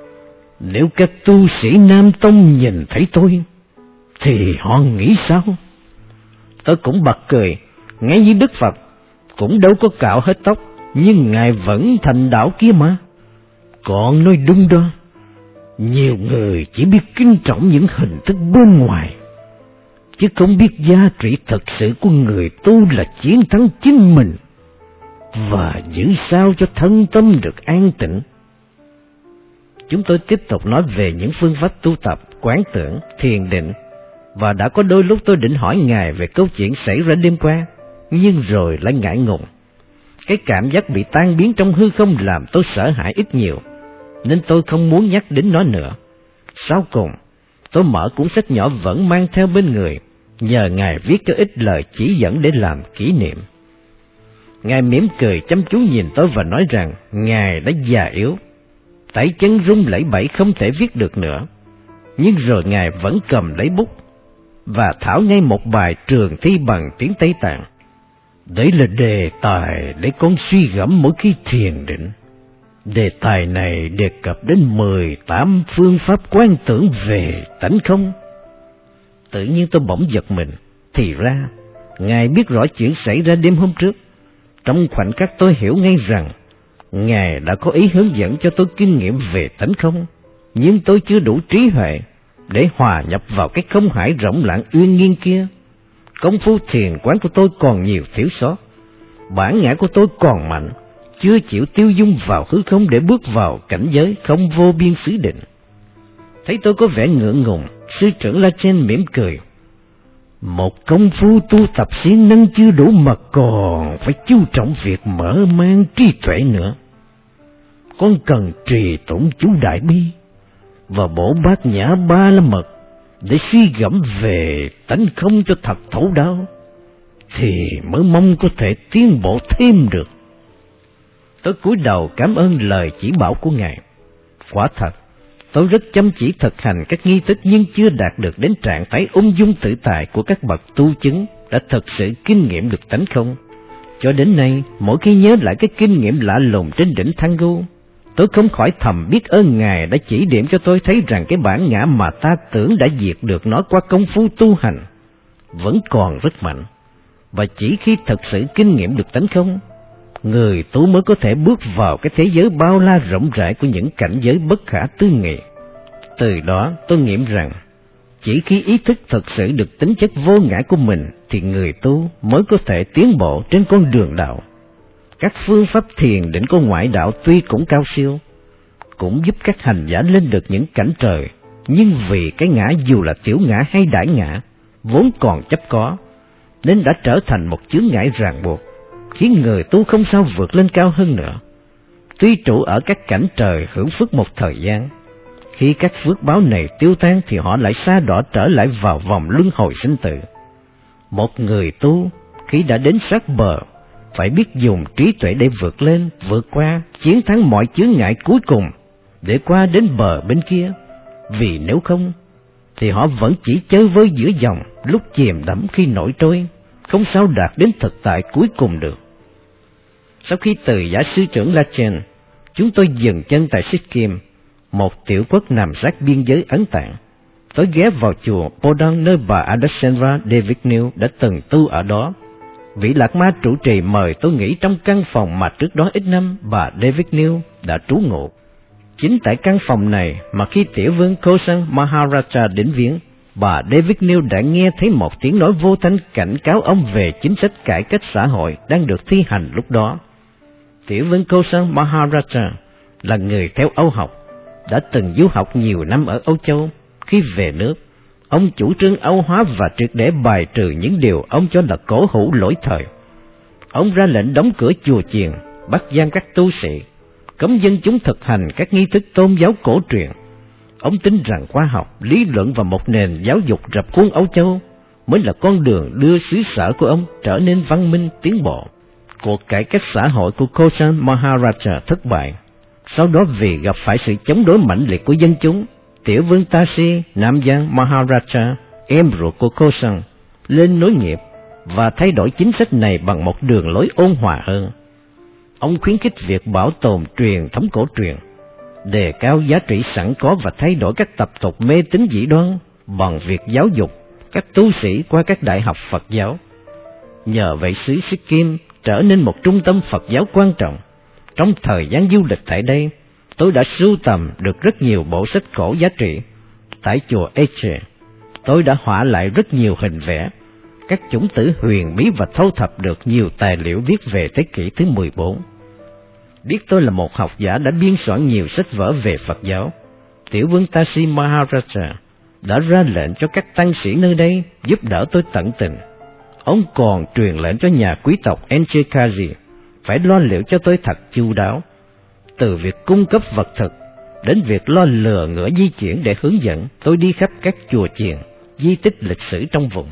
Nếu các tu sĩ Nam Tông nhìn thấy tôi, thì họ nghĩ sao? Tôi cũng bật cười, ngay như Đức Phật, cũng đâu có cạo hết tóc, nhưng Ngài vẫn thành đạo kia mà. Còn nói đúng đó, nhiều người chỉ biết kính trọng những hình thức bên ngoài, chứ không biết giá trị thật sự của người tu là chiến thắng chính mình và giữ sao cho thân tâm được an tịnh. Chúng tôi tiếp tục nói về những phương pháp tu tập, quán tưởng, thiền định, và đã có đôi lúc tôi định hỏi Ngài về câu chuyện xảy ra đêm qua, nhưng rồi lại ngại ngùng. Cái cảm giác bị tan biến trong hư không làm tôi sợ hãi ít nhiều, nên tôi không muốn nhắc đến nó nữa. Sau cùng, tôi mở cuốn sách nhỏ vẫn mang theo bên người, nhờ Ngài viết cho ít lời chỉ dẫn để làm kỷ niệm. Ngài mỉm cười chăm chú nhìn tôi và nói rằng Ngài đã già yếu, tay chân run lẩy bẩy không thể viết được nữa. Nhưng rồi Ngài vẫn cầm lấy bút và thảo ngay một bài trường thi bằng tiếng Tây Tạng. Đấy là đề tài để con suy gẫm mỗi khi thiền định. Đề tài này đề cập đến 18 phương pháp quán tưởng về tánh không. Tự nhiên tôi bỗng giật mình, thì ra Ngài biết rõ chuyện xảy ra đêm hôm trước. Trong khoảnh khắc tôi hiểu ngay rằng Ngài đã có ý hướng dẫn cho tôi kinh nghiệm về tánh không, nhưng tôi chưa đủ trí huệ để hòa nhập vào cái không hải rộng lãng uyên nghiêng kia. Công phu thiền quán của tôi còn nhiều thiếu sót, bản ngã của tôi còn mạnh, chưa chịu tiêu dung vào hư không để bước vào cảnh giới không vô biên xứ định. Thấy tôi có vẻ ngượng ngùng, sư trưởng Lacan mỉm cười. Một công phu tu tập siêng năng chưa đủ mà còn phải chú trọng việc mở mang trí tuệ nữa. Con cần trì tụng chú Đại Bi và bộ Bát Nhã Ba La Mật để suy gẫm về tánh không cho thật thấu đáo, thì mới mong có thể tiến bộ thêm được. Tôi cúi đầu cảm ơn lời chỉ bảo của Ngài. Quả thật, tôi rất chăm chỉ thực hành các nghi thức nhưng chưa đạt được đến trạng thái ung dung tự tại của các bậc tu chứng đã thực sự kinh nghiệm được tánh không. Cho đến nay, mỗi khi nhớ lại cái kinh nghiệm lạ lùng trên đỉnh Thang Gu, tôi không khỏi thầm biết ơn Ngài đã chỉ điểm cho tôi thấy rằng cái bản ngã mà ta tưởng đã diệt được nó qua công phu tu hành vẫn còn rất mạnh, và chỉ khi thực sự kinh nghiệm được tánh không, người tu mới có thể bước vào cái thế giới bao la rộng rãi của những cảnh giới bất khả tư nghị. Từ đó tôi nghiệm rằng chỉ khi ý thức thực sự được tính chất vô ngã của mình thì người tu mới có thể tiến bộ trên con đường đạo. Các phương pháp thiền định của ngoại đạo tuy cũng cao siêu, cũng giúp các hành giả lên được những cảnh trời, nhưng vì cái ngã dù là tiểu ngã hay đại ngã vốn còn chấp có, nên đã trở thành một chướng ngại ràng buộc, khiến người tu không sao vượt lên cao hơn nữa. Tuy trụ ở các cảnh trời hưởng phước một thời gian, khi các phước báo này tiêu tan thì họ lại sa đọa trở lại vào vòng luân hồi sinh tử. Một người tu khi đã đến sát bờ phải biết dùng trí tuệ để vượt lên, vượt qua, chiến thắng mọi chướng ngại cuối cùng để qua đến bờ bên kia. Vì nếu không thì họ vẫn chỉ chơi vơi giữa dòng, lúc chìm đắm khi nổi trôi, không sao đạt đến thực tại cuối cùng được. Sau khi từ giả sư trưởng Lachen, chúng tôi dừng chân tại Sikkim, một tiểu quốc nằm sát biên giới Ấn Tạng. Tôi ghé vào chùa Podong nơi bà Adasenra Deviknew đã từng tu ở đó. Vị Lạc Ma trụ trì mời tôi nghỉ trong căn phòng mà trước đó ít năm bà Deviknew đã trú ngụ. Chính tại căn phòng này mà khi tiểu vương Kosan Maharaja đến viếng, bà Deviknew đã nghe thấy một tiếng nói vô thanh cảnh cáo ông về chính sách cải cách xã hội đang được thi hành lúc đó. Tiểu vương Kosan Maharaja là người theo Âu học, đã từng du học nhiều năm ở Âu Châu. Khi về nước, ông chủ trương Âu hóa và triệt để bài trừ những điều ông cho là cổ hủ lỗi thời. Ông ra lệnh đóng cửa chùa chiền, bắt giam các tu sĩ, cấm dân chúng thực hành các nghi thức tôn giáo cổ truyền. Ông tin rằng khoa học, lý luận và một nền giáo dục rập khuôn Âu Châu mới là con đường đưa xứ sở của ông trở nên văn minh tiến bộ. Cuộc cải cách xã hội của Kosan Maharaja thất bại. Sau đó vì gặp phải sự chống đối mãnh liệt của dân chúng, tiểu vương Tasi Namgyal Maharaja, em ruột của Kosan, lên nối nghiệp và thay đổi chính sách này bằng một đường lối ôn hòa hơn. Ông khuyến khích việc bảo tồn truyền thống cổ truyền, đề cao giá trị sẵn có và thay đổi các tập tục mê tín dị đoan bằng việc giáo dục các tu sĩ qua các đại học Phật giáo. Nhờ vậy xứ Sikkim trở nên một trung tâm Phật giáo quan trọng. Trong thời gian du lịch tại đây, tôi đã sưu tầm được rất nhiều bộ sách cổ giá trị. Tại chùa Eche, tôi đã họa lại rất nhiều hình vẽ, các chủng tử huyền bí và thâu thập được nhiều tài liệu viết về thế kỷ thứ 14. Biết tôi là một học giả đã biên soạn nhiều sách vở về Phật giáo, tiểu vương Tasi Maharaja đã ra lệnh cho các tăng sĩ nơi đây giúp đỡ tôi tận tình. Ông còn truyền lệnh cho nhà quý tộc Enchekaji phải lo liệu cho tôi thật chu đáo, từ việc cung cấp vật thực đến việc lo lừa ngựa di chuyển để hướng dẫn tôi đi khắp các chùa chiền, di tích lịch sử trong vùng.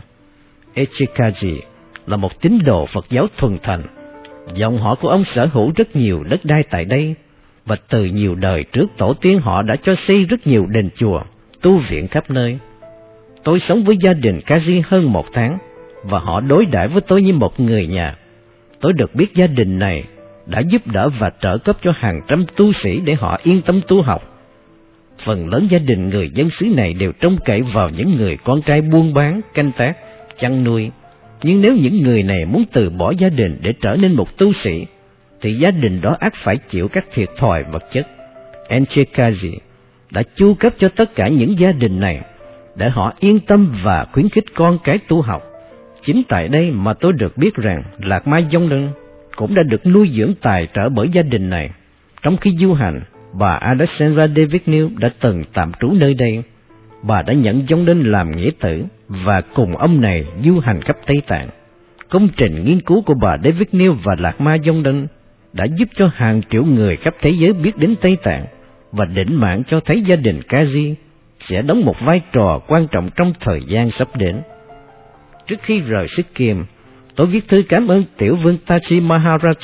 Enchekaji là một tín đồ Phật giáo thuần thành. Dòng họ của ông sở hữu rất nhiều đất đai tại đây, và từ nhiều đời trước tổ tiên họ đã cho xây rất nhiều đền chùa, tu viện khắp nơi. Tôi sống với gia đình Kaji hơn 1 tháng, và họ đối đãi với tôi như một người nhà. Tôi được biết gia đình này đã giúp đỡ và trợ cấp cho hàng trăm tu sĩ để họ yên tâm tu học. Phần lớn gia đình người dân xứ này đều trông cậy vào những người con trai buôn bán, canh tác, chăn nuôi. Nhưng nếu những người này muốn từ bỏ gia đình để trở nên một tu sĩ, thì gia đình đó ắt phải chịu các thiệt thòi vật chất. Enchekaji đã chu cấp cho tất cả những gia đình này để họ yên tâm và khuyến khích con cái tu học. Chính tại đây mà tôi được biết rằng Lạc Ma Dông Đơn cũng đã được nuôi dưỡng tài trợ bởi gia đình này. Trong khi du hành, bà Adasenra Deviknew đã từng tạm trú nơi đây. Bà đã nhận Dông Đơn làm nghĩa tử và cùng ông này du hành khắp Tây Tạng. Công trình nghiên cứu của bà Deviknew và Lạc Ma Dông Đơn đã giúp cho hàng triệu người khắp thế giới biết đến Tây Tạng, và đỉnh mạng cho thấy gia đình Kaji sẽ đóng một vai trò quan trọng trong thời gian sắp đến. Trước khi rời Sikkim, tôi viết thư cảm ơn tiểu vương Tashi Maharaja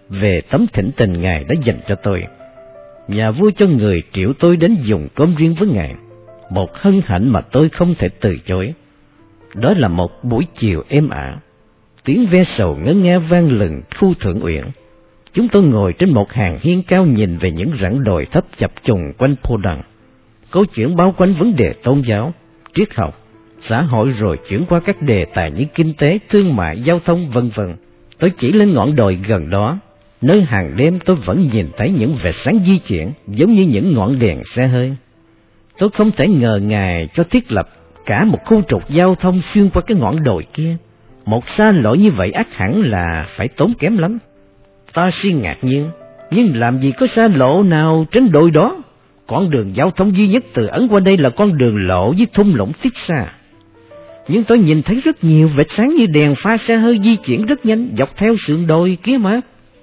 về tấm thỉnh tình Ngài đã dành cho tôi. Nhà vua cho người triệu tôi đến dùng cơm riêng với Ngài, một hân hạnh mà tôi không thể từ chối. Đó là một buổi chiều êm ả, tiếng ve sầu ngân nga vang lừng khu thượng uyển. Chúng tôi ngồi trên một hàng hiên cao nhìn về những rặng đồi thấp chập trùng quanh Podang. Câu chuyện bao quanh vấn đề tôn giáo, triết học, xã hội rồi chuyển qua các đề tài như kinh tế, thương mại, giao thông vân vân. Tôi chỉ lên ngọn đồi gần đó, nơi hàng đêm tôi vẫn nhìn thấy những vệt sáng di chuyển giống như những ngọn đèn xe hơi. Tôi không thể ngờ Ngài cho thiết lập cả một khu trục giao thông xuyên qua cái ngọn đồi kia. Một xa lộ như vậy ắt hẳn là phải tốn kém lắm. Ta suy ngạc nhiên, nhưng làm gì có xa lộ nào trên đồi đó? Con đường giao thông duy nhất từ Ấn qua đây là con đường lộ với thung lũng Tiết Xa. Nhưng tôi nhìn thấy rất nhiều vệt sáng như đèn pha xe hơi di chuyển rất nhanh dọc theo sườn đồi kia mà.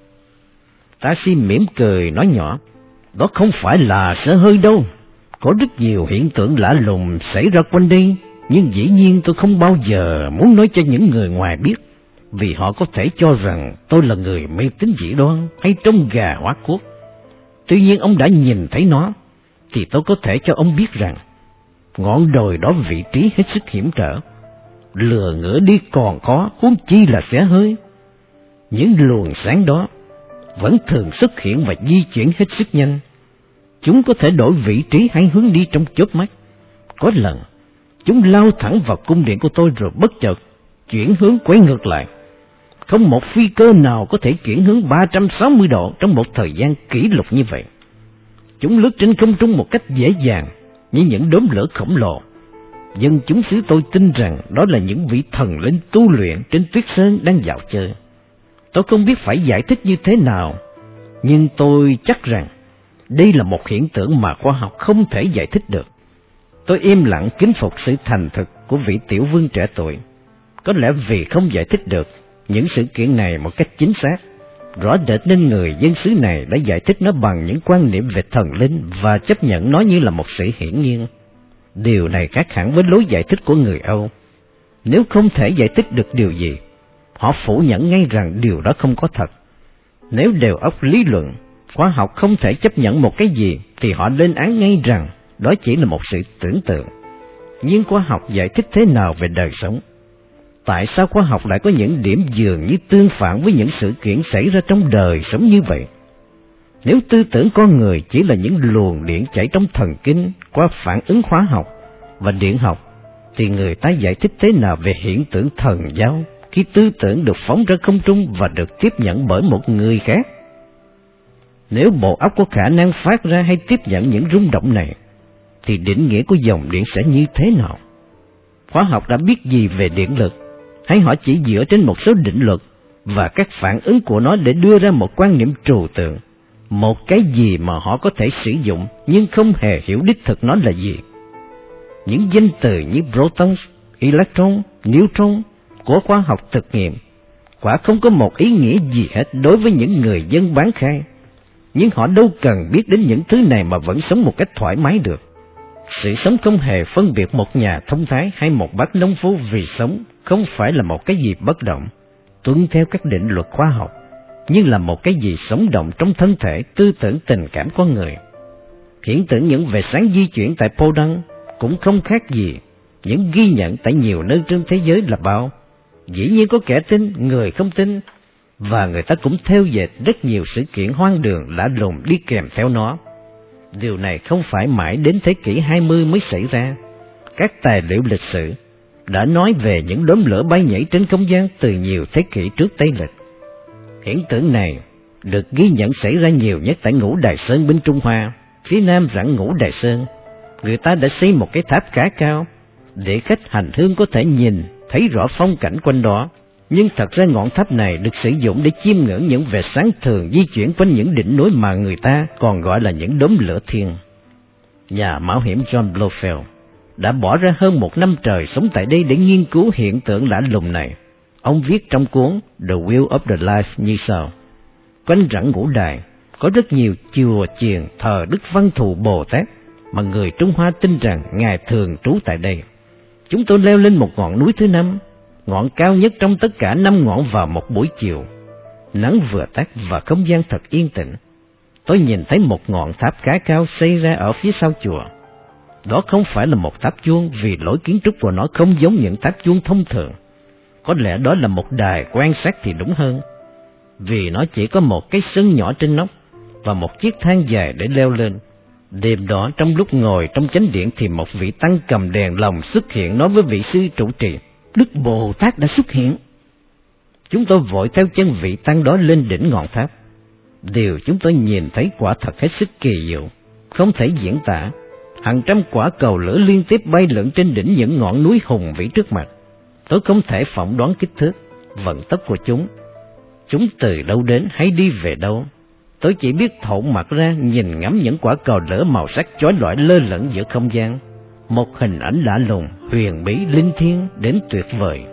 Taxi mỉm cười nói nhỏ, đó không phải là xe hơi đâu. Có rất nhiều hiện tượng lạ lùng xảy ra quanh đây, nhưng dĩ nhiên tôi không bao giờ muốn nói cho những người ngoài biết, vì họ có thể cho rằng tôi là người mê tín dị đoan hay trông gà hóa cuốc. Tuy nhiên ông đã nhìn thấy nó, thì tôi có thể cho ông biết rằng ngọn đồi đó vị trí hết sức hiểm trở, lừa ngựa đi còn khó, huống chi là xe hơi. Những luồng sáng đó vẫn thường xuất hiện và di chuyển hết sức nhanh. Chúng có thể đổi vị trí hay hướng đi trong chớp mắt. Có lần, chúng lao thẳng vào cung điện của tôi rồi bất chợt chuyển hướng quay ngược lại. Không một phi cơ nào có thể chuyển hướng 360 độ trong một thời gian kỷ lục như vậy. Chúng lướt trên không trung một cách dễ dàng như những đốm lửa khổng lồ. Dân chúng xứ tôi tin rằng đó là những vị thần linh tu luyện trên tuyết sơn đang dạo chơi. Tôi không biết phải giải thích như thế nào, nhưng tôi chắc rằng đây là một hiện tượng mà khoa học không thể giải thích được. Tôi im lặng kính phục sự thành thực của vị tiểu vương trẻ tuổi. Có lẽ vì không giải thích được những sự kiện này một cách chính xác, rõ rệt nên người dân xứ này đã giải thích nó bằng những quan niệm về thần linh và chấp nhận nó như là một sự hiển nhiên. Điều này khác hẳn với lối giải thích của người Âu. Nếu không thể giải thích được điều gì, họ phủ nhận ngay rằng điều đó không có thật. Nếu đều óc lý luận, khoa học không thể chấp nhận một cái gì, thì họ lên án ngay rằng đó chỉ là một sự tưởng tượng. Nhưng khoa học giải thích thế nào về đời sống? Tại sao khoa học lại có những điểm dường như tương phản với những sự kiện xảy ra trong đời sống như vậy? Nếu tư tưởng con người chỉ là những luồng điện chảy trong thần kinh qua phản ứng hóa học và điện học, thì người ta giải thích thế nào về hiện tượng thần giao khi tư tưởng được phóng ra không trung và được tiếp nhận bởi một người khác? Nếu bộ óc có khả năng phát ra hay tiếp nhận những rung động này, thì định nghĩa của dòng điện sẽ như thế nào? Khoa học đã biết gì về điện lực, hay họ chỉ dựa trên một số định luật và các phản ứng của nó để đưa ra một quan niệm trừu tượng, một cái gì mà họ có thể sử dụng nhưng không hề hiểu đích thực nó là gì? Những danh từ như proton, electron, neutron của khoa học thực nghiệm quả không có một ý nghĩa gì hết đối với những người dân bán khai, nhưng họ đâu cần biết đến những thứ này mà vẫn sống một cách thoải mái được. Sự sống không hề phân biệt một nhà thông thái hay một bác nông phu, vì sống không phải là một cái gì bất động, tuân theo các định luật khoa học, nhưng là một cái gì sống động trong thân thể, tư tưởng, tình cảm con người. Hiện tượng những vệt sáng di chuyển tại Podang cũng không khác gì những ghi nhận tại nhiều nơi trên thế giới là bao. Dĩ nhiên có kẻ tin, người không tin, và người ta cũng theo dệt rất nhiều sự kiện hoang đường lạ lùng đi kèm theo nó. Điều này không phải mãi đến thế kỷ 20 mới xảy ra. Các tài liệu lịch sử đã nói về những đốm lửa bay nhảy trên không gian từ nhiều thế kỷ trước Tây lịch. Hiện tượng này được ghi nhận xảy ra nhiều nhất tại Ngũ Đài Sơn bên Trung Hoa. Phía nam rặng Ngũ Đài Sơn, người ta đã xây một cái tháp khá cao để khách hành hương có thể nhìn thấy rõ phong cảnh quanh đó. Nhưng thật ra ngọn tháp này được sử dụng để chiêm ngưỡng những vệt sáng thường di chuyển quanh những đỉnh núi mà người ta còn gọi là những đốm lửa thiên. Nhà mạo hiểm John Blofeld đã bỏ ra hơn 1 năm trời sống tại đây để nghiên cứu hiện tượng lạ lùng này. Ông viết trong cuốn The Wheel of the Life như sau: quanh rặng Ngũ Đài có rất nhiều chùa chiền thờ Đức Văn Thù Bồ Tát mà người Trung Hoa tin rằng Ngài thường trú tại đây. Chúng tôi leo lên một ngọn núi thứ 5, ngọn cao nhất trong tất cả 5 ngọn vào một buổi chiều. Nắng vừa tắt và không gian thật yên tĩnh. Tôi nhìn thấy một ngọn tháp khá cao xây ra ở phía sau chùa. Đó không phải là một tháp chuông vì lối kiến trúc của nó không giống những tháp chuông thông thường. Có lẽ đó là một đài quan sát thì đúng hơn, vì nó chỉ có một cái sân nhỏ trên nóc và một chiếc thang dài để leo lên. Đêm đó, trong lúc ngồi trong chánh điện thì một vị tăng cầm đèn lồng xuất hiện nói với vị sư trụ trì: Đức Bồ Tát đã xuất hiện. Chúng tôi vội theo chân vị tăng đó lên đỉnh ngọn tháp. Điều chúng tôi nhìn thấy quả thật hết sức kỳ diệu, không thể diễn tả. Hàng trăm quả cầu lửa liên tiếp bay lượn trên đỉnh những ngọn núi hùng vĩ trước mặt. Tôi không thể phỏng đoán kích thước, vận tốc của chúng. Chúng từ đâu đến hay đi về đâu? Tôi chỉ biết thộn mặt ra nhìn ngắm những quả cầu lửa màu sắc chói lọi lơ lửng giữa không gian. Một hình ảnh lạ lùng, huyền bí, linh thiêng đến tuyệt vời.